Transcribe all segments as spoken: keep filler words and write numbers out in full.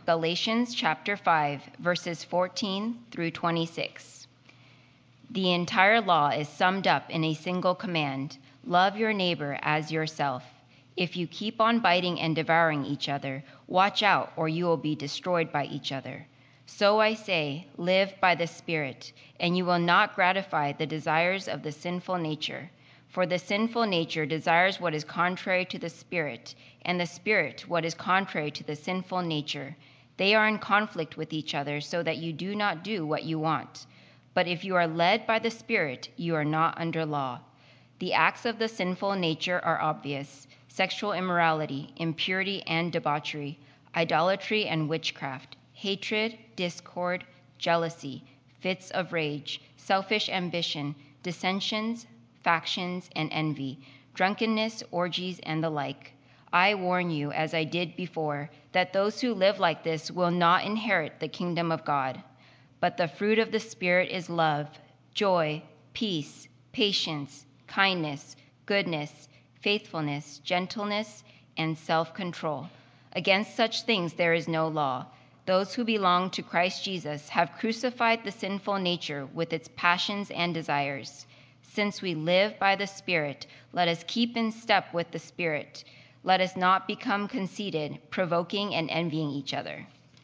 Galatians chapter five, verses fourteen through twenty-six. The entire law is summed up in a single command: love your neighbor as yourself. If you keep on biting and devouring each other, watch out, or you will be destroyed by each other. So I say, live by the Spirit, and you will not gratify the desires of the sinful nature. For the sinful nature desires what is contrary to the Spirit, and the Spirit what is contrary to the sinful nature. They are in conflict with each other, so that you do not do what you want. But if you are led by the Spirit, you are not under law. The acts of the sinful nature are obvious: sexual immorality, impurity and debauchery, idolatry and witchcraft, hatred, discord, jealousy, fits of rage, selfish ambition, dissensions, factions, and envy, drunkenness, orgies, and the like. I warn you, as I did before, that those who live like this will not inherit the kingdom of God. But the fruit of the Spirit is love, joy, peace, patience, kindness, goodness, faithfulness, gentleness, and self-control. Against such things there is no law. Those who belong to Christ Jesus have crucified the sinful nature with its passions and desires. Since we live by the Spirit, let us keep in step with the Spirit. Let us not become conceited, provoking and envying each other.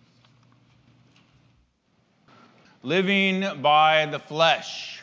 Living by the flesh.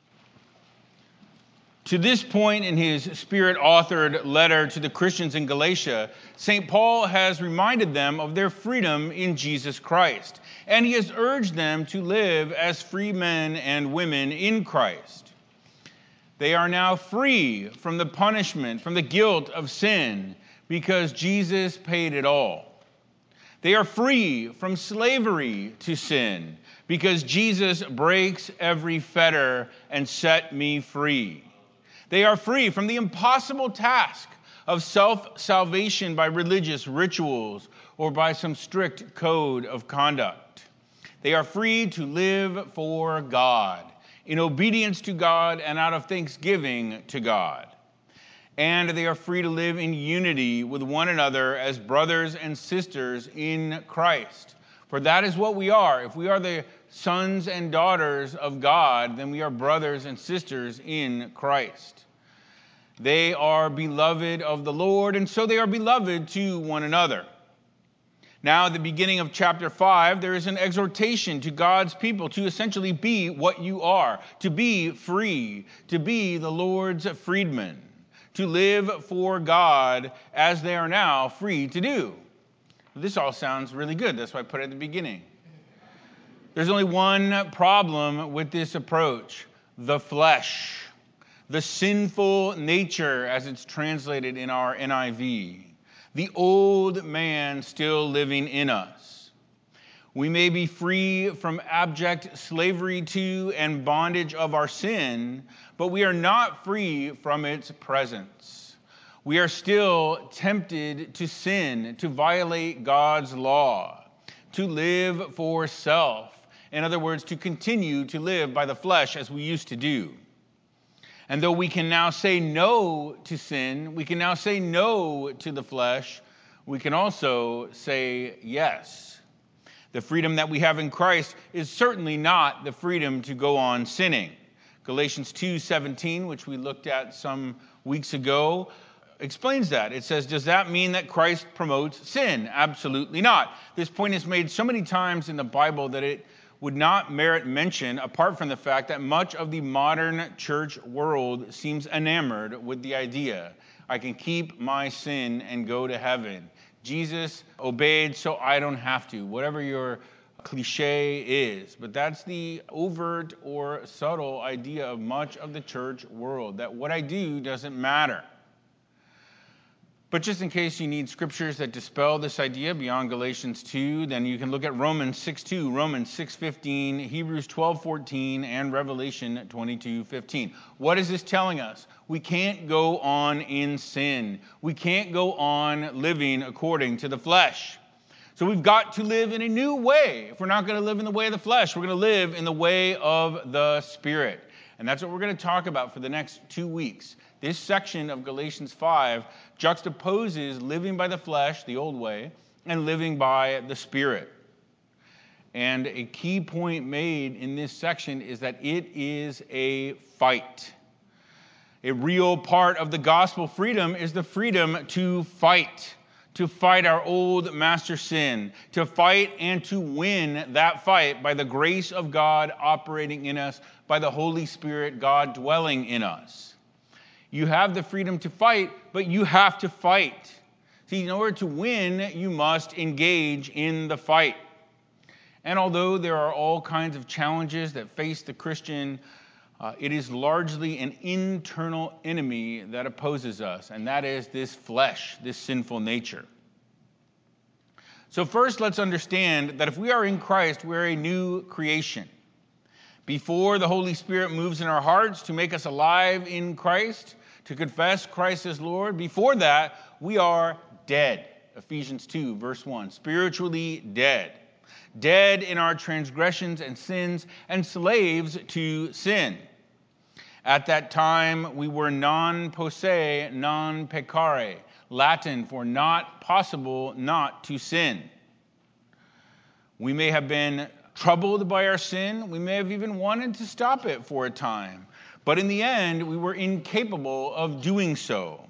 To this point in his Spirit-authored letter to the Christians in Galatia, Saint Paul has reminded them of their freedom in Jesus Christ, and he has urged them to live as free men and women in Christ. They are now free from the punishment, from the guilt of sin, because Jesus paid it all. They are free from slavery to sin, because Jesus breaks every fetter and set me free. They are free from the impossible task of self-salvation by religious rituals or by some strict code of conduct. They are free to live for God, in obedience to God and out of thanksgiving to God. And they are free to live in unity with one another as brothers and sisters in Christ. For that is what we are. If we are the sons and daughters of God, then we are brothers and sisters in Christ. They are beloved of the Lord, and so they are beloved to one another. Now, at the beginning of chapter five, there is an exhortation to God's people to essentially be what you are, to be free, to be the Lord's freedmen, to live for God as they are now free to do. This all sounds really good. That's why I put it at the beginning. There's only one problem with this approach: the flesh, the sinful nature, as it's translated in our N I V. The old man still living in us. We may be free from abject slavery to and bondage of our sin, but we are not free from its presence. We are still tempted to sin, to violate God's law, to live for self. In other words, to continue to live by the flesh as we used to do. And though we can now say no to sin, we can now say no to the flesh, we can also say yes. The freedom that we have in Christ is certainly not the freedom to go on sinning. Galatians two seventeen, which we looked at some weeks ago, explains that. It says, does that mean that Christ promotes sin? Absolutely not. This point is made so many times in the Bible that it would not merit mention, apart from the fact that much of the modern church world seems enamored with the idea, I can keep my sin and go to heaven. Jesus obeyed, so I don't have to. Whatever your cliche is. But that's the overt or subtle idea of much of the church world, that what I do doesn't matter. But just in case you need scriptures that dispel this idea beyond Galatians two, then you can look at Romans six two, Romans six fifteen, Hebrews twelve fourteen, and Revelation twenty-two fifteen. What is this telling us? We can't go on in sin. We can't go on living according to the flesh. So we've got to live in a new way. If we're not going to live in the way of the flesh, we're going to live in the way of the Spirit. And that's what we're going to talk about for the next two weeks. This section of Galatians five juxtaposes living by the flesh, the old way, and living by the Spirit. And a key point made in this section is that it is a fight. A real part of the gospel freedom is the freedom to fight, to fight our old master sin, to fight and to win that fight by the grace of God operating in us, by the Holy Spirit, God dwelling in us. You have the freedom to fight, but you have to fight. See, in order to win, you must engage in the fight. And although there are all kinds of challenges that face the Christian, uh, it is largely an internal enemy that opposes us, and that is this flesh, this sinful nature. So first, let's understand that if we are in Christ, we're a new creation. Before the Holy Spirit moves in our hearts to make us alive in Christ, to confess Christ as Lord, before that, we are dead. Ephesians two, verse one, spiritually dead. Dead in our transgressions and sins, and slaves to sin. At that time, we were non posse, non peccare, Latin for not possible not to sin. We may have been troubled by our sin. We may have even wanted to stop it for a time. But in the end, we were incapable of doing so.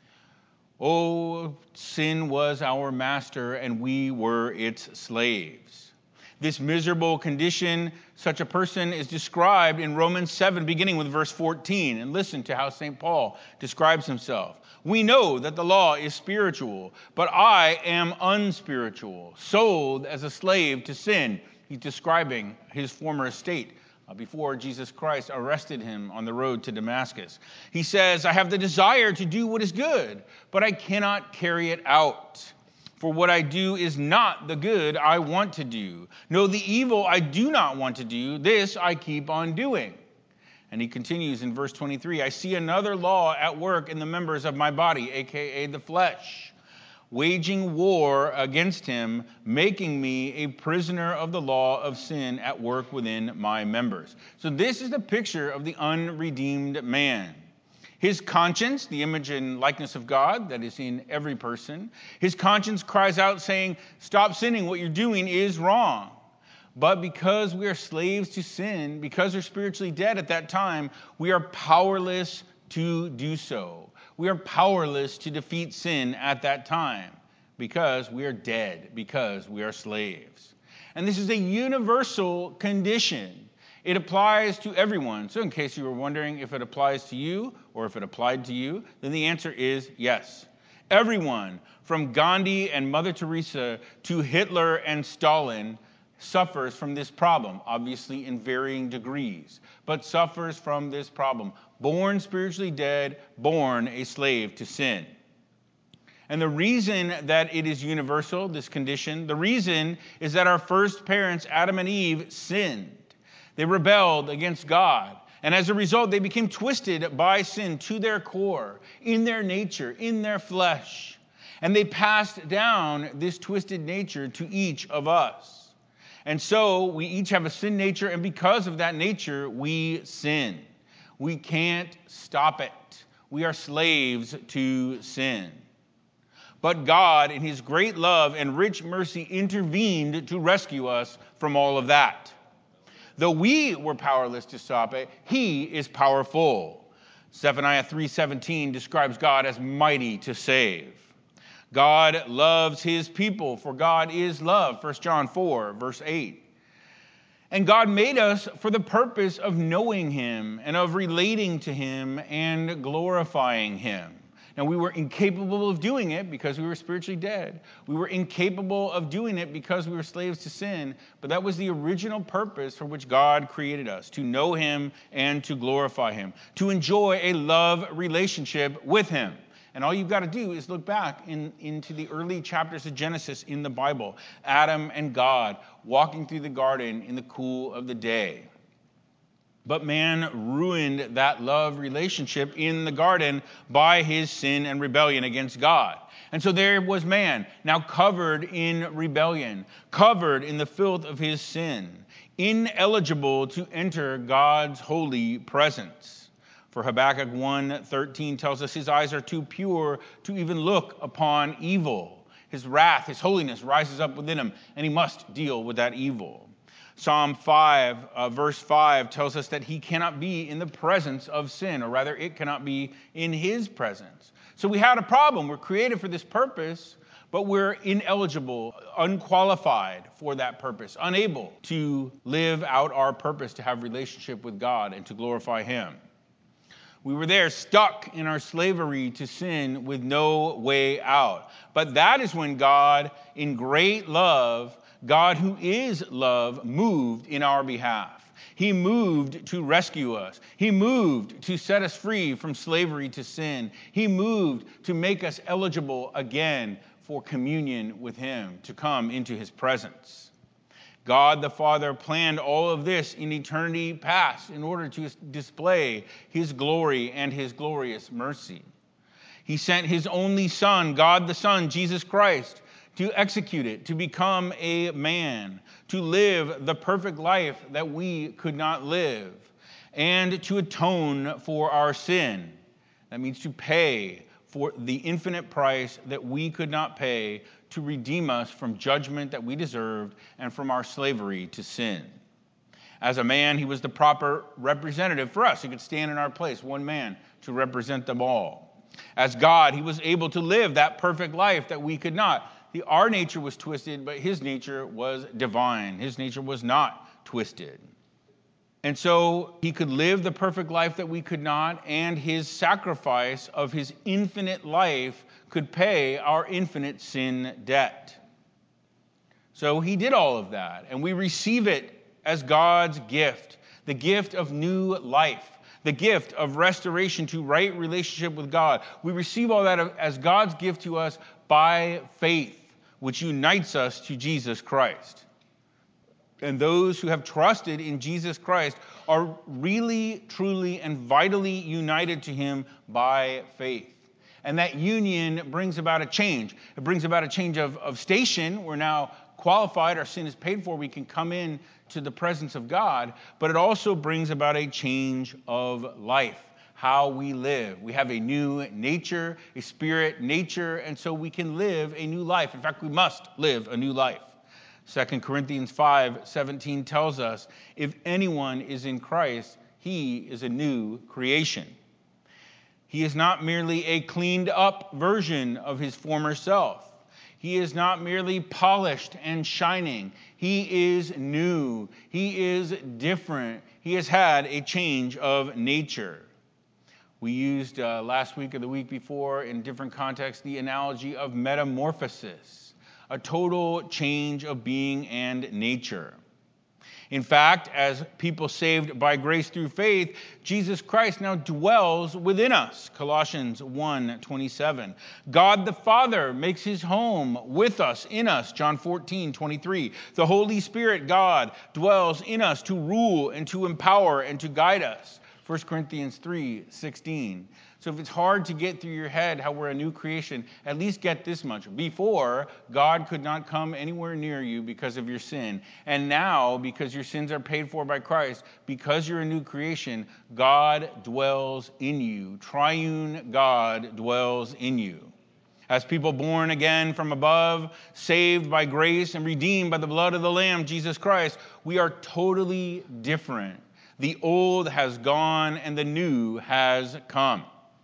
Oh, sin was our master, and we were its slaves. This miserable condition, such a person is described in Romans seven, beginning with verse fourteen. And listen to how Saint Paul describes himself. We know that the law is spiritual, but I am unspiritual, sold as a slave to sin. He's describing his former estate before Jesus Christ arrested him on the road to Damascus. He says, I have the desire to do what is good, but I cannot carry it out. For what I do is not the good I want to do. No, the evil I do not want to do, this I keep on doing. And he continues in verse twenty-three, I see another law at work in the members of my body, aka the flesh, waging war against him, making me a prisoner of the law of sin at work within my members. So this is the picture of the unredeemed man. His conscience, the image and likeness of God that is in every person, his conscience cries out saying, stop sinning, what you're doing is wrong. But because we are slaves to sin, because we're spiritually dead at that time, we are powerless to do so. We are powerless to defeat sin at that time because we are dead, because we are slaves. And this is a universal condition. It applies to everyone. So in case you were wondering if it applies to you or if it applied to you, then the answer is yes. Everyone, from Gandhi and Mother Teresa to Hitler and Stalin, suffers from this problem, obviously in varying degrees, but suffers from this problem. Born spiritually dead, born a slave to sin. And the reason that it is universal, this condition, the reason is that our first parents, Adam and Eve, sinned. They rebelled against God. And as a result, they became twisted by sin to their core, in their nature, in their flesh. And they passed down this twisted nature to each of us. And so we each have a sin nature, and because of that nature, we sin. We can't stop it. We are slaves to sin. But God, in his great love and rich mercy, intervened to rescue us from all of that. Though we were powerless to stop it, he is powerful. Zephaniah three seventeen describes God as mighty to save. God loves his people, for God is love. First John four, verse eight. And God made us for the purpose of knowing him and of relating to him and glorifying him. Now, we were incapable of doing it because we were spiritually dead. We were incapable of doing it because we were slaves to sin. But that was the original purpose for which God created us, to know him and to glorify him, to enjoy a love relationship with him. And all you've got to do is look back in, into the early chapters of Genesis in the Bible. Adam and God walking through the garden in the cool of the day. But man ruined that love relationship in the garden by his sin and rebellion against God. And so there was man, now covered in rebellion, covered in the filth of his sin, ineligible to enter God's holy presence. For Habakkuk one thirteen tells us his eyes are too pure to even look upon evil. His wrath, his holiness rises up within him, and he must deal with that evil. Psalm five, uh, verse five tells us that he cannot be in the presence of sin, or rather it cannot be in his presence. So we had a problem. We're created for this purpose, but we're ineligible, unqualified for that purpose, unable to live out our purpose to have relationship with God and to glorify him. We were there stuck in our slavery to sin with no way out. But that is when God, in great love, God who is love, moved in our behalf. He moved to rescue us. He moved to set us free from slavery to sin. He moved to make us eligible again for communion with him, to come into his presence. God the Father planned all of this in eternity past in order to display his glory and his glorious mercy. He sent his only Son, God the Son, Jesus Christ, to execute it, to become a man, to live the perfect life that we could not live, and to atone for our sin. That means to pay for the infinite price that we could not pay, to redeem us from judgment that we deserved and from our slavery to sin. As a man, he was the proper representative for us. He could stand in our place, one man, to represent them all. As God, he was able to live that perfect life that we could not. The, our nature was twisted, but his nature was divine. His nature was not twisted. And so he could live the perfect life that we could not, and his sacrifice of his infinite life could pay our infinite sin debt. So he did all of that, and we receive it as God's gift, the gift of new life, the gift of restoration to right relationship with God. We receive all that as God's gift to us by faith, which unites us to Jesus Christ. And those who have trusted in Jesus Christ are really, truly, and vitally united to him by faith. And that union brings about a change. It brings about a change of, of station. We're now qualified. Our sin is paid for. We can come in to the presence of God. But it also brings about a change of life, how we live. We have a new nature, a spirit nature, and so we can live a new life. In fact, we must live a new life. Second Corinthians five seventeen tells us, if anyone is in Christ, he is a new creation. He is not merely a cleaned up version of his former self. He is not merely polished and shining. He is new. He is different. He has had a change of nature. We used uh, last week or the week before in different contexts the analogy of metamorphosis, a total change of being and nature. In fact, as people saved by grace through faith, Jesus Christ now dwells within us. Colossians one twenty-seven. God the Father makes his home with us, in us. John fourteen twenty-three. The Holy Spirit, God, dwells in us to rule and to empower and to guide us. First Corinthians three sixteen. So if it's hard to get through your head how we're a new creation, at least get this much. Before, God could not come anywhere near you because of your sin. And now, because your sins are paid for by Christ, because you're a new creation, God dwells in you. Triune God dwells in you. As people born again from above, saved by grace and redeemed by the blood of the Lamb, Jesus Christ, we are totally different. The old has gone and the new has come.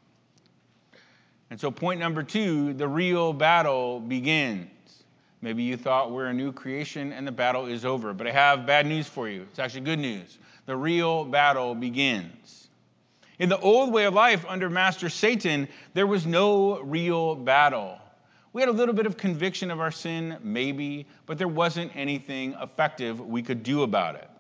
And so point number two, the real battle begins. Maybe you thought we're a new creation and the battle is over, but I have bad news for you. It's actually good news. The real battle begins. In the old way of life under Master Satan, there was no real battle. We had a little bit of conviction of our sin, maybe, but there wasn't anything effective we could do about it.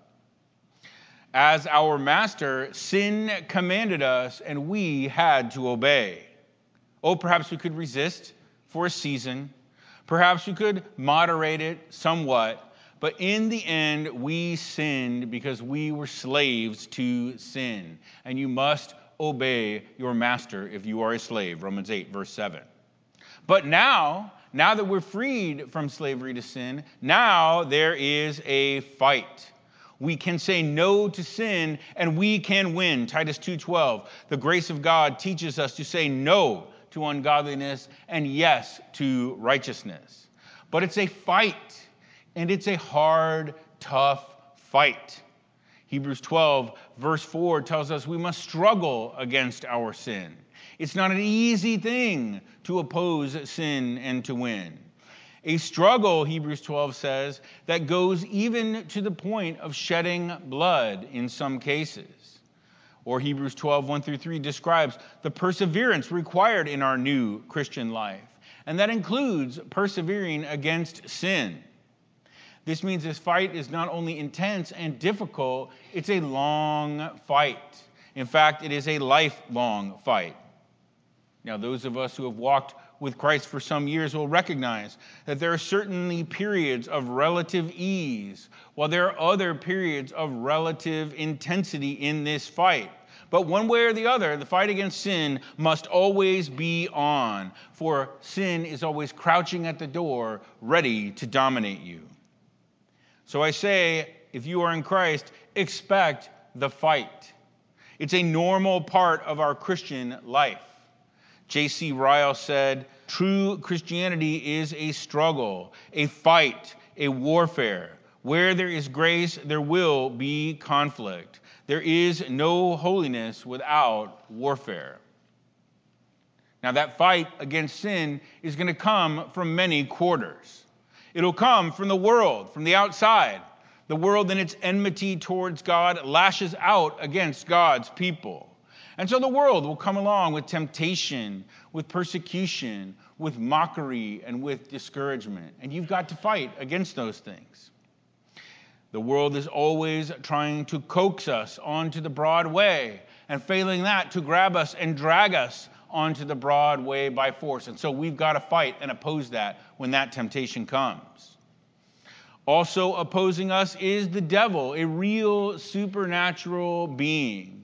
As our master, sin commanded us and we had to obey. Oh, perhaps we could resist for a season. Perhaps we could moderate it somewhat. But in the end, we sinned because we were slaves to sin. And you must obey your master if you are a slave. Romans eight, verse seven. But now, now that we're freed from slavery to sin, now there is a fight. We can say no to sin and we can win. Titus two twelve. The grace of God teaches us to say no to ungodliness, and yes to righteousness. But it's a fight, and it's a hard, tough fight. Hebrews twelve, verse four tells us we must struggle against our sin. It's not an easy thing to oppose sin and to win. A struggle, Hebrews twelve says, that goes even to the point of shedding blood in some cases. Or Hebrews twelve, one through three describes the perseverance required in our new Christian life. And that includes persevering against sin. This means this fight is not only intense and difficult, it's a long fight. In fact, it is a lifelong fight. Now, those of us who have walked with Christ for some years will recognize that there are certainly periods of relative ease, while there are other periods of relative intensity in this fight. But one way or the other, the fight against sin must always be on, for sin is always crouching at the door, ready to dominate you. So I say, if you are in Christ, expect the fight. It's a normal part of our Christian life. J C Ryle said, true Christianity is a struggle, a fight, a warfare. Where there is grace, there will be conflict. There is no holiness without warfare. Now, that fight against sin is going to come from many quarters. It'll come from the world, from the outside. The world in its enmity towards God lashes out against God's people. And so the world will come along with temptation, with persecution, with mockery, and with discouragement. And you've got to fight against those things. The world is always trying to coax us onto the broad way, and failing that, to grab us and drag us onto the broad way by force. And so we've got to fight and oppose that when that temptation comes. Also opposing us is the devil, a real supernatural being.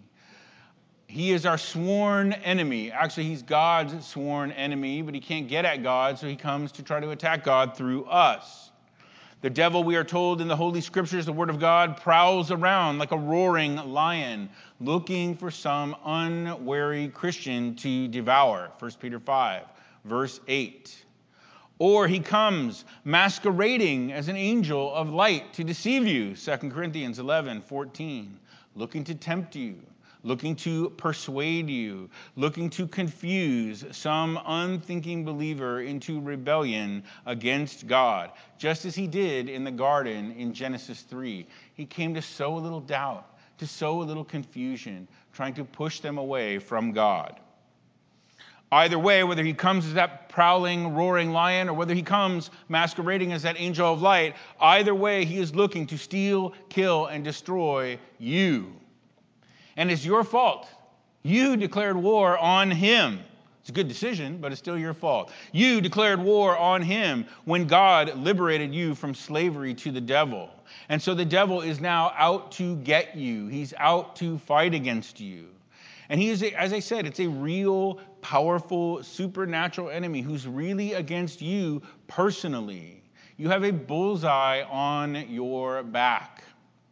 He is our sworn enemy. Actually, he's God's sworn enemy, but he can't get at God, so he comes to try to attack God through us. The devil, we are told in the Holy Scriptures, the Word of God, prowls around like a roaring lion, looking for some unwary Christian to devour. First Peter five, verse eight. Or he comes masquerading as an angel of light to deceive you. Second Corinthians eleven, fourteen. Looking to tempt you, looking to persuade you, looking to confuse some unthinking believer into rebellion against God, just as he did in the garden in Genesis three. He came to sow a little doubt, to sow a little confusion, trying to push them away from God. Either way, whether he comes as that prowling, roaring lion, or whether he comes masquerading as that angel of light, either way, he is looking to steal, kill, and destroy you. And it's your fault. You declared war on him. It's a good decision, but it's still your fault. You declared war on him when God liberated you from slavery to the devil. And so the devil is now out to get you. He's out to fight against you. And he is, as I said, it's a real, powerful, supernatural enemy who's really against you personally. You have a bullseye on your back.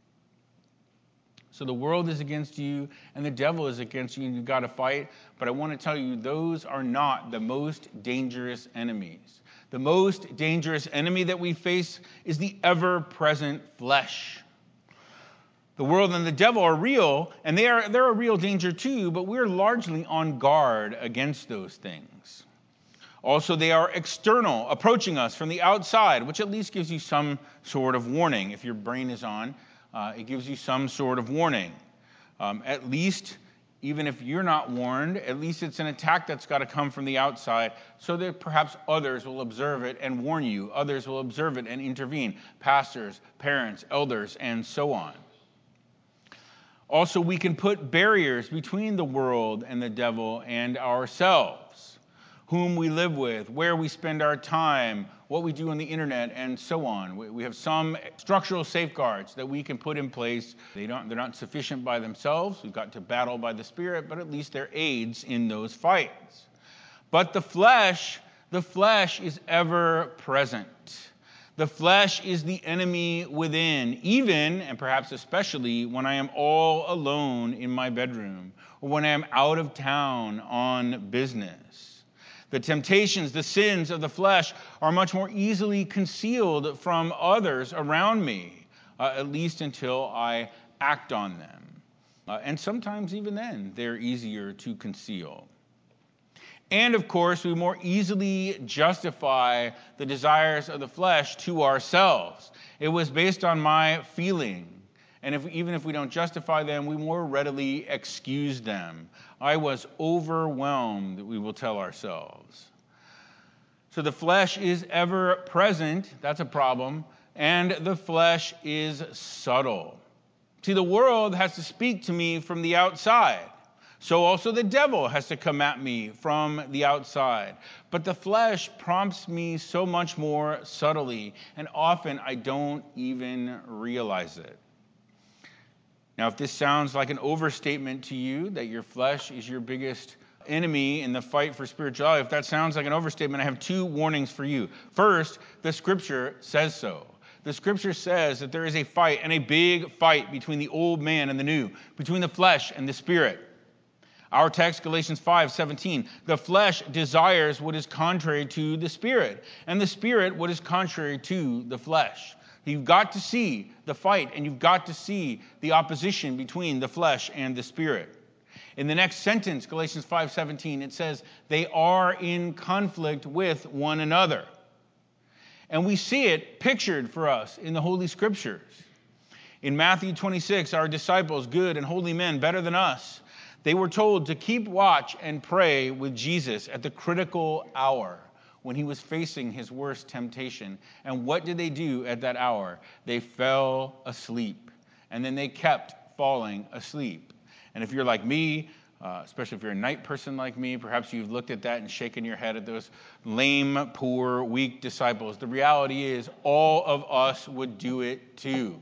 So the world is against you and the devil is against you and you've got to fight. But I want to tell you, those are not the most dangerous enemies. The most dangerous enemy that we face is the ever-present flesh. The world and the devil are real, and they are, they're a real danger too, but we're largely on guard against those things. Also, they are external, approaching us from the outside, which at least gives you some sort of warning. If your brain is on, uh, it gives you some sort of warning. Um, at least, even if you're not warned, at least it's an attack that's got to come from the outside so that perhaps others will observe it and warn you. Others will observe it and intervene. Pastors, parents, elders, and so on. Also, we can put barriers between the world and the devil and ourselves, whom we live with, where we spend our time, what we do on the internet, and so on. We have some structural safeguards that we can put in place. They don't, they're not sufficient by themselves. We've got to battle by the Spirit, but at least they're aids in those fights. But the flesh, the flesh is ever present. The flesh is the enemy within, even, and perhaps especially, when I am all alone in my bedroom, or when I am out of town on business. The temptations, the sins of the flesh are much more easily concealed from others around me, uh, at least until I act on them. Uh, and sometimes even then, they're easier to conceal. And of course, we more easily justify the desires of the flesh to ourselves. It was based on my feeling. And if, even if we don't justify them, we more readily excuse them. I was overwhelmed, we will tell ourselves. So the flesh is ever present. That's a problem. And the flesh is subtle. See, the world has to speak to me from the outside. So also the devil has to come at me from the outside. But the flesh prompts me so much more subtly, and often I don't even realize it. Now, if this sounds like an overstatement to you, that your flesh is your biggest enemy in the fight for spirituality, if that sounds like an overstatement, I have two warnings for you. First, the scripture says so. The scripture says that there is a fight, and a big fight, between the old man and the new, between the flesh and the spirit. Our text, Galatians five seventeen, the flesh desires what is contrary to the spirit, and the spirit what is contrary to the flesh. You've got to see the fight, and you've got to see the opposition between the flesh and the spirit. In the next sentence, Galatians five seventeen, it says, they are in conflict with one another. And we see it pictured for us in the Holy Scriptures. In Matthew twenty-six, our disciples, good and holy men, better than us, they were told to keep watch and pray with Jesus at the critical hour when he was facing his worst temptation. And what did they do at that hour? They fell asleep. And then they kept falling asleep. And if you're like me, uh, especially if you're a night person like me, perhaps you've looked at that and shaken your head at those lame, poor, weak disciples. The reality is all of us would do it too.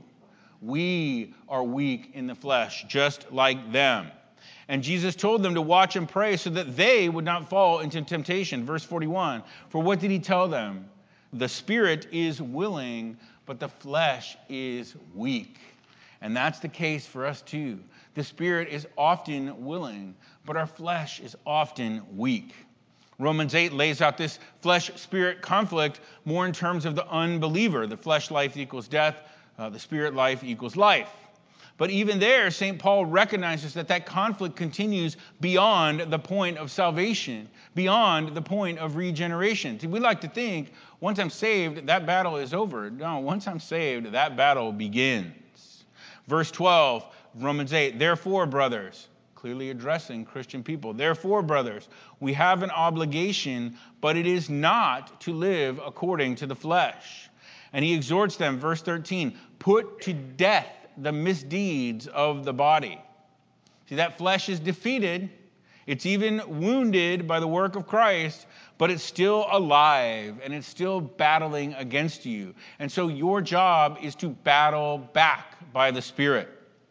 We are weak in the flesh, just like them. And Jesus told them to watch and pray so that they would not fall into temptation. Verse forty-one, for what did he tell them? The spirit is willing, but the flesh is weak. And that's the case for us too. The spirit is often willing, but our flesh is often weak. Romans eight lays out this flesh-spirit conflict more in terms of the unbeliever. The flesh life equals death, uh, the spirit life equals life. But even there, Saint Paul recognizes that that conflict continues beyond the point of salvation, beyond the point of regeneration. See, we like to think, once I'm saved, that battle is over. No, once I'm saved, that battle begins. Verse twelve, Romans eight, therefore, brothers, clearly addressing Christian people, therefore, brothers, we have an obligation, but it is not to live according to the flesh. And he exhorts them, verse thirteen, put to death the misdeeds of the body. See, that flesh is defeated. It's even wounded by the work of Christ, but it's still alive and it's still battling against you. And so your job is to battle back by the Spirit.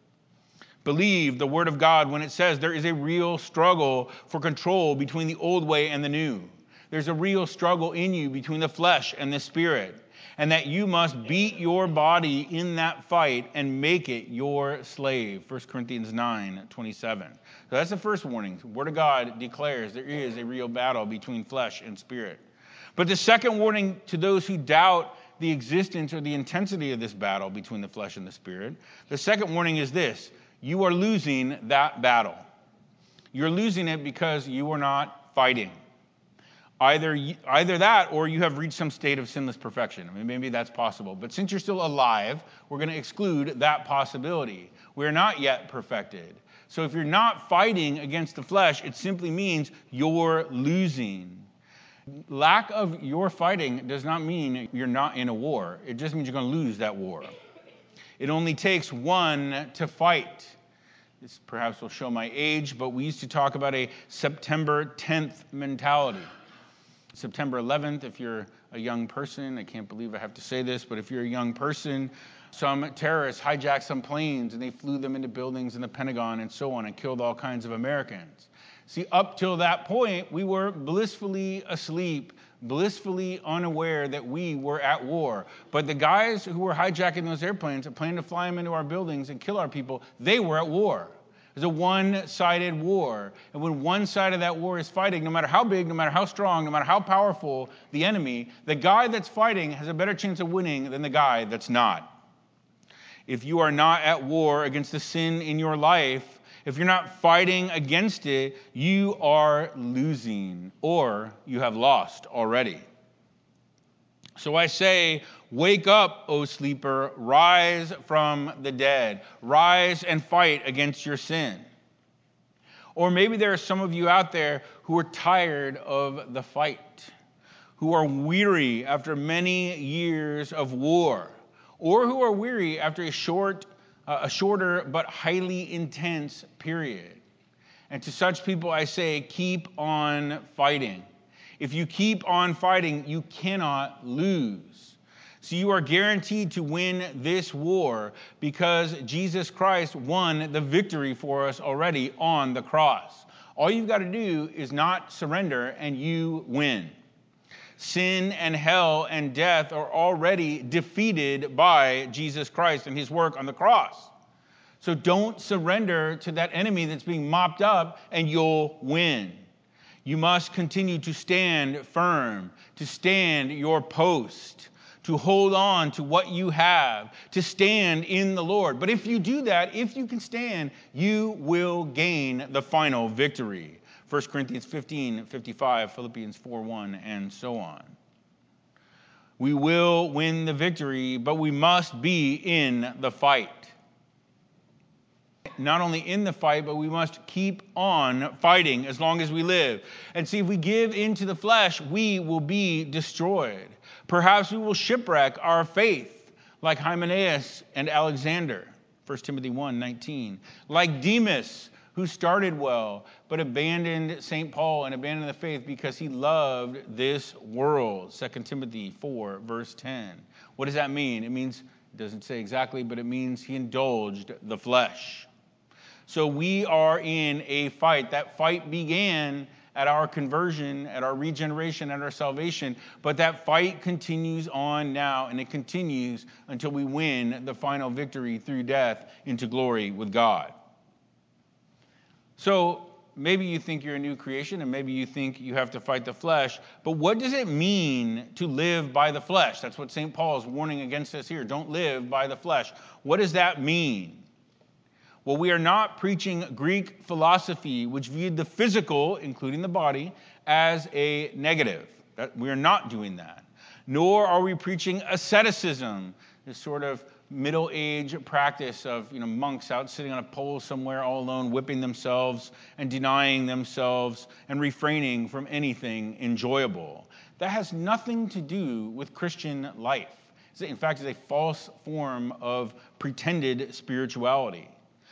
Believe the Word of God when it says there is a real struggle for control between the old way and the new. There's a real struggle in you between the flesh and the Spirit. And that you must beat your body in that fight and make it your slave. First Corinthians nine twenty-seven. So that's the first warning. The Word of God declares there is a real battle between flesh and spirit. But the second warning to those who doubt the existence or the intensity of this battle between the flesh and the spirit, the second warning is this: you are losing that battle. You're losing it because you are not fighting. Either either that or you have reached some state of sinless perfection. I mean, maybe that's possible. But since you're still alive, we're going to exclude that possibility. We're not yet perfected. So if you're not fighting against the flesh, it simply means you're losing. Lack of your fighting does not mean you're not in a war. It just means you're going to lose that war. It only takes one to fight. This perhaps will show my age, but we used to talk about a September tenth mentality. September eleventh, if you're a young person, I can't believe I have to say this, but if you're a young person, some terrorists hijacked some planes and they flew them into buildings in the Pentagon and so on and killed all kinds of Americans. See, up till that point, we were blissfully asleep, blissfully unaware that we were at war. But the guys who were hijacking those airplanes and planning to fly them into our buildings and kill our people, they were at war. It's a one-sided war. And when one side of that war is fighting, no matter how big, no matter how strong, no matter how powerful the enemy, the guy that's fighting has a better chance of winning than the guy that's not. If you are not at war against the sin in your life, if you're not fighting against it, you are losing, or you have lost already. So I say, wake up, O sleeper, rise from the dead. Rise and fight against your sin. Or maybe there are some of you out there who are tired of the fight, who are weary after many years of war, or who are weary after a short, uh, a shorter but highly intense period. And to such people I say, keep on fighting. If you keep on fighting, you cannot lose. So you are guaranteed to win this war because Jesus Christ won the victory for us already on the cross. All you've got to do is not surrender and you win. Sin and hell and death are already defeated by Jesus Christ and his work on the cross. So don't surrender to that enemy that's being mopped up and you'll win. You must continue to stand firm, to stand your post, to hold on to what you have, to stand in the Lord. But if you do that, if you can stand, you will gain the final victory. First Corinthians fifteen fifty-five, Philippians four one, and so on. We will win the victory, but we must be in the fight. Not only in the fight, but we must keep on fighting as long as we live. And see, if we give into the flesh, we will be destroyed. Perhaps we will shipwreck our faith, like Hymenaeus and Alexander, First Timothy one nineteen. Like Demas, who started well, but abandoned Saint Paul and abandoned the faith because he loved this world, Second Timothy four, verse ten. What does that mean? It means, it doesn't say exactly, but it means he indulged the flesh. So we are in a fight. That fight began at our conversion, at our regeneration, at our salvation. But that fight continues on now, and it continues until we win the final victory through death into glory with God. So maybe you think you're a new creation, and maybe you think you have to fight the flesh. But what does it mean to live by the flesh? That's what Saint Paul is warning against us here. Don't live by the flesh. What does that mean? Well, we are not preaching Greek philosophy, which viewed the physical, including the body, as a negative. That, we are not doing that. Nor are we preaching asceticism, this sort of middle-age practice of you know monks out sitting on a pole somewhere all alone, whipping themselves and denying themselves and refraining from anything enjoyable. That has nothing to do with Christian life. In fact, it's a false form of pretended spirituality.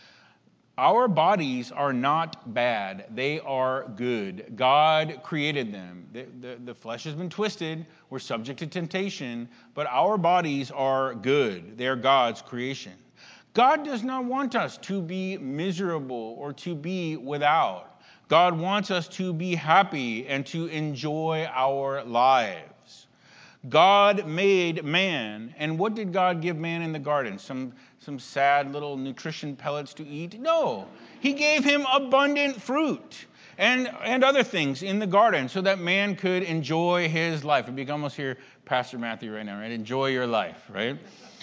Our bodies are not bad. They are good. God created them. The, the, the flesh has been twisted. We're subject to temptation. But our bodies are good. They are God's creation. God does not want us to be miserable or to be without. God wants us to be happy and to enjoy our lives. God made man. And what did God give man in the garden? Some Some sad little nutrition pellets to eat? No. He gave him abundant fruit and, and other things in the garden so that man could enjoy his life. It'd be almost here, Pastor Matthew right now, right? Enjoy your life, right?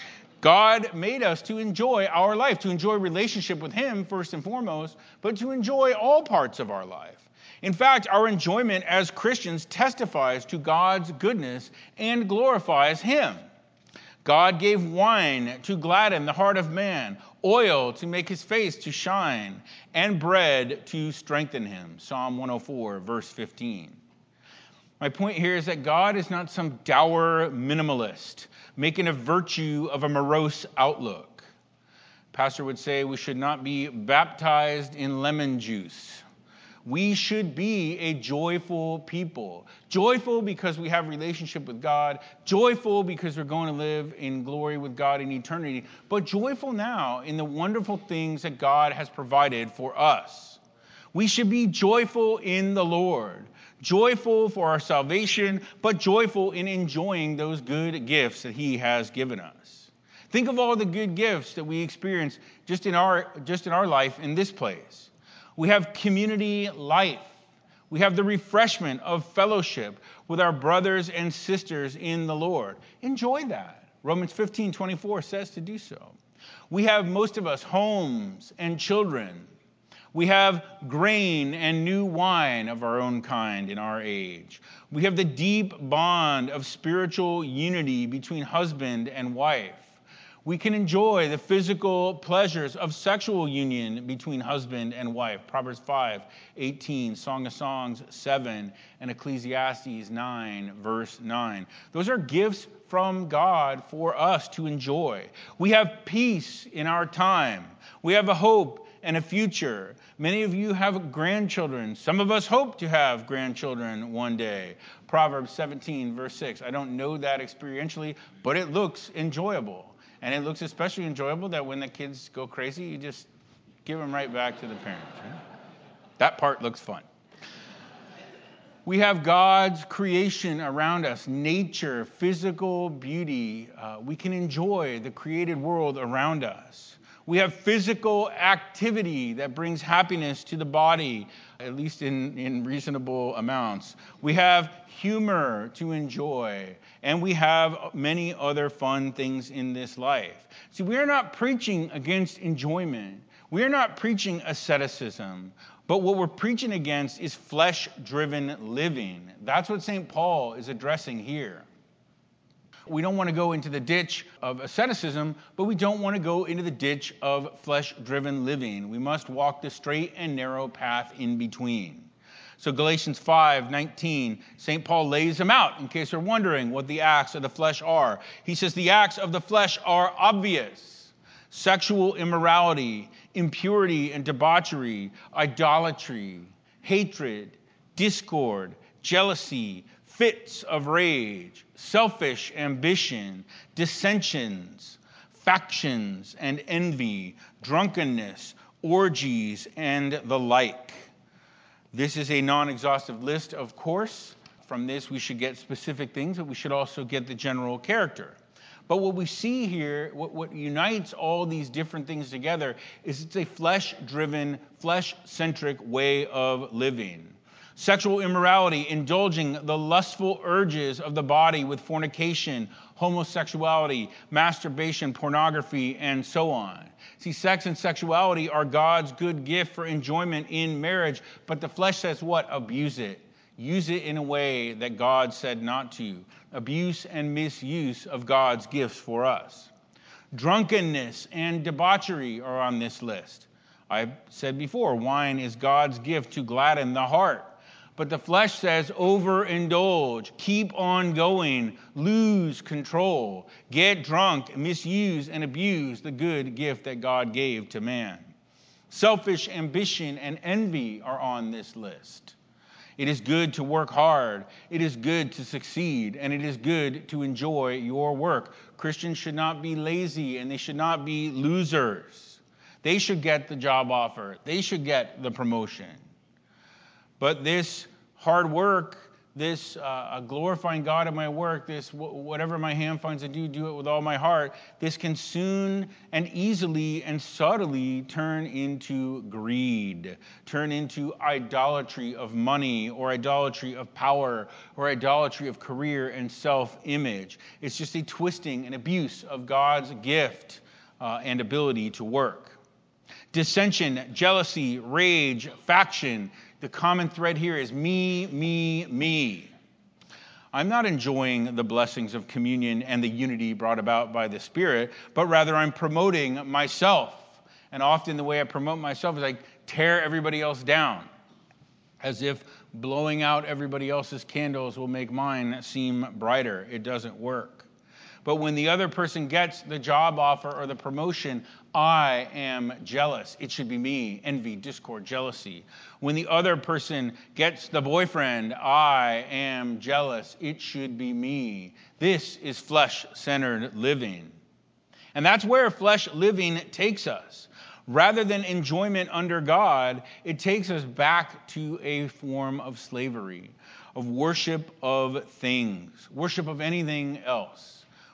God made us to enjoy our life, to enjoy relationship with him first and foremost, but to enjoy all parts of our life. In fact, our enjoyment as Christians testifies to God's goodness and glorifies him. God gave wine to gladden the heart of man, oil to make his face to shine, and bread to strengthen him. Psalm one oh four, verse fifteen. My point here is that God is not some dour minimalist, making a virtue of a morose outlook. Pastor would say we should not be baptized in lemon juice. We should be a joyful people. Joyful because we have a relationship with God. Joyful because we're going to live in glory with God in eternity. But joyful now in the wonderful things that God has provided for us. We should be joyful in the Lord. Joyful for our salvation, but joyful in enjoying those good gifts that he has given us. Think of all the good gifts that we experience just in our, just in our life in this place. We have community life. We have the refreshment of fellowship with our brothers and sisters in the Lord. Enjoy that. Romans fifteen twenty-four says to do so. We have, most of us, homes and children. We have grain and new wine of our own kind in our age. We have the deep bond of spiritual unity between husband and wife. We can enjoy the physical pleasures of sexual union between husband and wife. Proverbs five eighteen, Song of Songs seven, and Ecclesiastes nine, verse nine. Those are gifts from God for us to enjoy. We have peace in our time. We have a hope and a future. Many of you have grandchildren. Some of us hope to have grandchildren one day. Proverbs seventeen, verse six. I don't know that experientially, but it looks enjoyable. And it looks especially enjoyable that when the kids go crazy, you just give them right back to the parents. Right? That part looks fun. We have God's creation around us, nature, physical beauty. Uh, we can enjoy the created world around us. We have physical activity that brings happiness to the body, at least in, in reasonable amounts. We have humor to enjoy, and we have many other fun things in this life. See, we are not preaching against enjoyment. We are not preaching asceticism. But what we're preaching against is flesh-driven living. That's what Saint Paul is addressing here. We don't want to go into the ditch of asceticism, but we don't want to go into the ditch of flesh-driven living. We must walk the straight and narrow path in between. So Galatians five nineteen, Saint Paul lays them out in case you're wondering what the acts of the flesh are. He says the acts of the flesh are obvious: sexual immorality, impurity and debauchery, idolatry, hatred, discord, jealousy, fits of rage, selfish ambition, dissensions, factions and envy, drunkenness, orgies, and the like. This is a non-exhaustive list, of course. From this, we should get specific things, but we should also get the general character. But what we see here, what, what unites all these different things together, is it's a flesh-driven, flesh-centric way of living. Sexual immorality, indulging the lustful urges of the body with fornication, homosexuality, masturbation, pornography, and so on. See, sex and sexuality are God's good gift for enjoyment in marriage, but the flesh says what? Abuse it. Use it in a way that God said not to. Abuse and misuse of God's gifts for us. Drunkenness and debauchery are on this list. I said before, wine is God's gift to gladden the heart. But the flesh says overindulge, keep on going, lose control, get drunk, misuse and abuse the good gift that God gave to man. Selfish ambition and envy are on this list. It is good to work hard. It is good to succeed. And it is good to enjoy your work. Christians should not be lazy and they should not be losers. They should get the job offer. They should get the promotion. But this hard work, this uh, glorifying God in my work, this w- whatever my hand finds to do, do it with all my heart, this can soon and easily and subtly turn into greed, turn into idolatry of money or idolatry of power or idolatry of career and self-image. It's just a twisting and abuse of God's gift uh, and ability to work. Dissension, jealousy, rage, faction. The common thread here is me, me, me. I'm not enjoying the blessings of communion and the unity brought about by the Spirit, but rather I'm promoting myself. And often the way I promote myself is I tear everybody else down, as if blowing out everybody else's candles will make mine seem brighter. It doesn't work. But when the other person gets the job offer or the promotion, I am jealous. It should be me. Envy, discord, jealousy. When the other person gets the boyfriend, I am jealous. It should be me. This is flesh-centered living. And that's where flesh living takes us. Rather than enjoyment under God, it takes us back to a form of slavery, of worship of things, worship of anything else.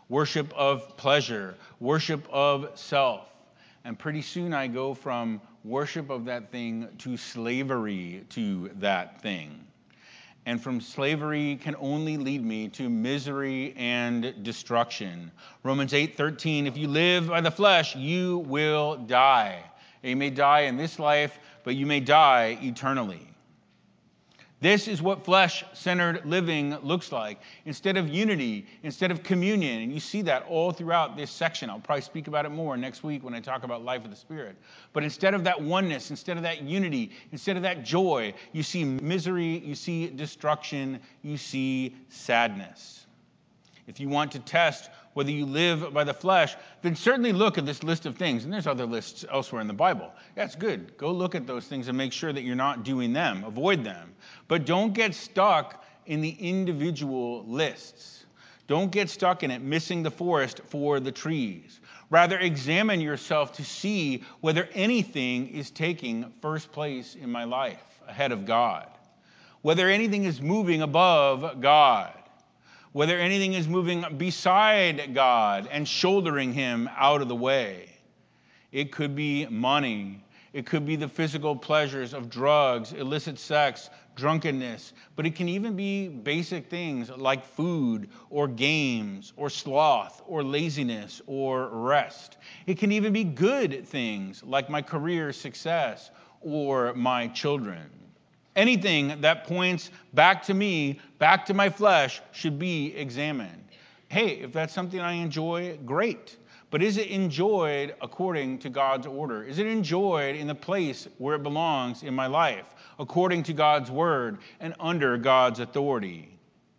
worship of pleasure, worship of self. And pretty soon I go from worship of that thing to slavery to that thing. And from slavery can only lead me to misery and destruction. Romans eight thirteen, if you live by the flesh, you will die. And you may die in this life, but you may die eternally. This is what flesh-centered living looks like. Instead of unity, instead of communion, and you see that all throughout this section. I'll probably speak about it more next week when I talk about life of the Spirit. But instead of that oneness, instead of that unity, instead of that joy, you see misery, you see destruction, you see sadness. If you want to test whether you live by the flesh, then certainly look at this list of things. And there's other lists elsewhere in the Bible. That's good. Go look at those things and make sure that you're not doing them. Avoid them. But don't get stuck in the individual lists. Don't get stuck in it, missing the forest for the trees. Rather, examine yourself to see whether anything is taking first place in my life ahead of God. Whether anything is moving above God. Whether anything is moving beside God and shouldering him out of the way. It could be money. It could be the physical pleasures of drugs, illicit sex, drunkenness. But it can even be basic things like food or games or sloth or laziness or rest. It can even be good things like my career success or my children. Anything that points back to me, back to my flesh, should be examined. Hey, if that's something I enjoy, great. But is it enjoyed according to God's order? Is it enjoyed in the place where it belongs in my life, according to God's word and under God's authority?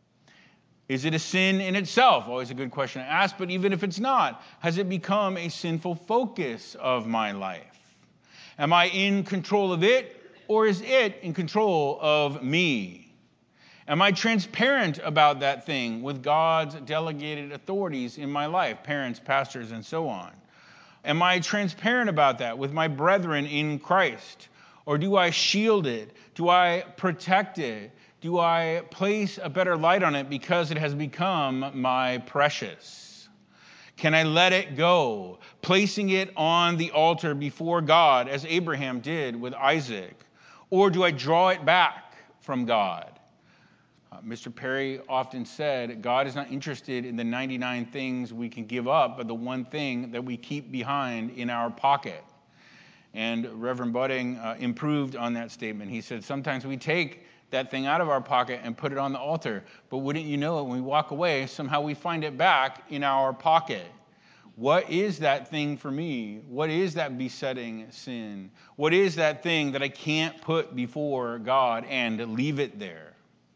Is it a sin in itself? Always a good question to ask, but even if it's not, has it become a sinful focus of my life? Am I in control of it? Or is it in control of me? Am I transparent about that thing with God's delegated authorities in my life, parents, pastors, and so on? Am I transparent about that with my brethren in Christ? Or do I shield it? Do I protect it? Do I place a better light on it because it has become my precious? Can I let it go, placing it on the altar before God as Abraham did with Isaac? Or do I draw it back from God? Uh, Mister Perry often said, God is not interested in the ninety-nine things we can give up, but the one thing that we keep behind in our pocket. And Reverend Budding uh, improved on that statement. He said, sometimes we take that thing out of our pocket and put it on the altar, but wouldn't you know it, when we walk away, somehow we find it back in our pocket. What is that thing for me? What is that besetting sin? What is that thing that I can't put before God and leave it there?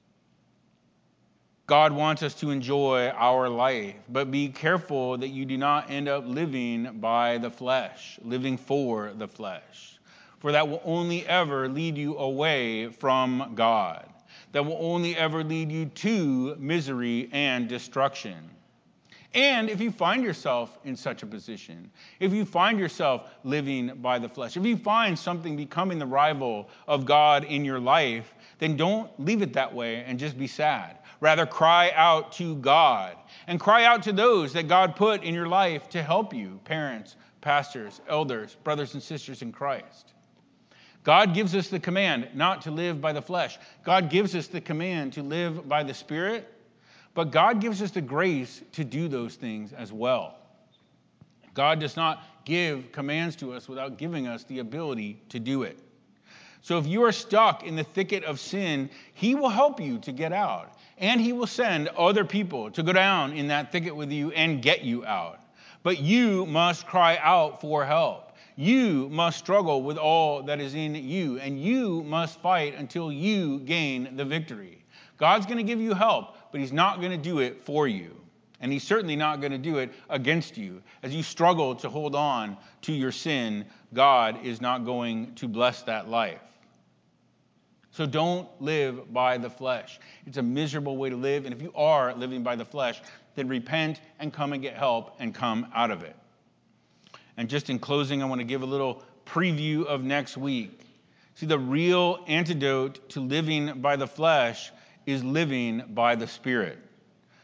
God wants us to enjoy our life, but be careful that you do not end up living by the flesh, living for the flesh. For that will only ever lead you away from God. That will only ever lead you to misery and destruction. And if you find yourself in such a position, if you find yourself living by the flesh, if you find something becoming the rival of God in your life, then don't leave it that way and just be sad. Rather, cry out to God and cry out to those that God put in your life to help you, parents, pastors, elders, brothers and sisters in Christ. God gives us the command not to live by the flesh. God gives us the command to live by the Spirit. But God gives us the grace to do those things as well. God does not give commands to us without giving us the ability to do it. So if you are stuck in the thicket of sin, he will help you to get out. And he will send other people to go down in that thicket with you and get you out. But you must cry out for help. You must struggle with all that is in you. And you must fight until you gain the victory. God's going to give you help, but he's not going to do it for you. And he's certainly not going to do it against you. As you struggle to hold on to your sin, God is not going to bless that life. So don't live by the flesh. It's a miserable way to live. And if you are living by the flesh, then repent and come and get help and come out of it. And just in closing, I want to give a little preview of next week. See, the real antidote to living by the flesh is living by the Spirit.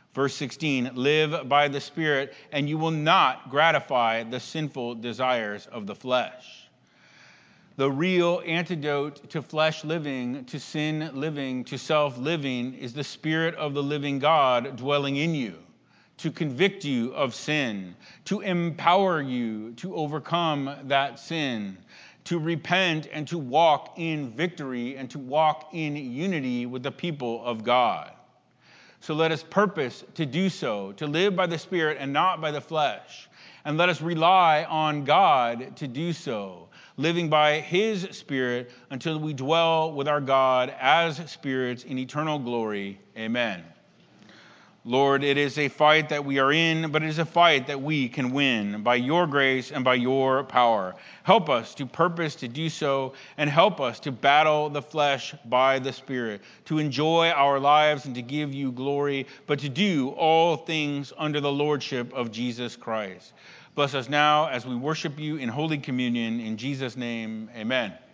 Verse sixteen, live by the Spirit, and you will not gratify the sinful desires of the flesh. The real antidote to flesh living, to sin living, to self living is the Spirit of the living God dwelling in you, to convict you of sin, to empower you to overcome that sin, to repent and to walk in victory and to walk in unity with the people of God. So let us purpose to do so, to live by the Spirit and not by the flesh. And let us rely on God to do so, living by His Spirit until we dwell with our God as spirits in eternal glory. Amen. Lord, it is a fight that we are in, but it is a fight that we can win by your grace and by your power. Help us to purpose to do so, and help us to battle the flesh by the Spirit, to enjoy our lives and to give you glory, but to do all things under the lordship of Jesus Christ. Bless us now as we worship you in Holy Communion. In Jesus' name, amen.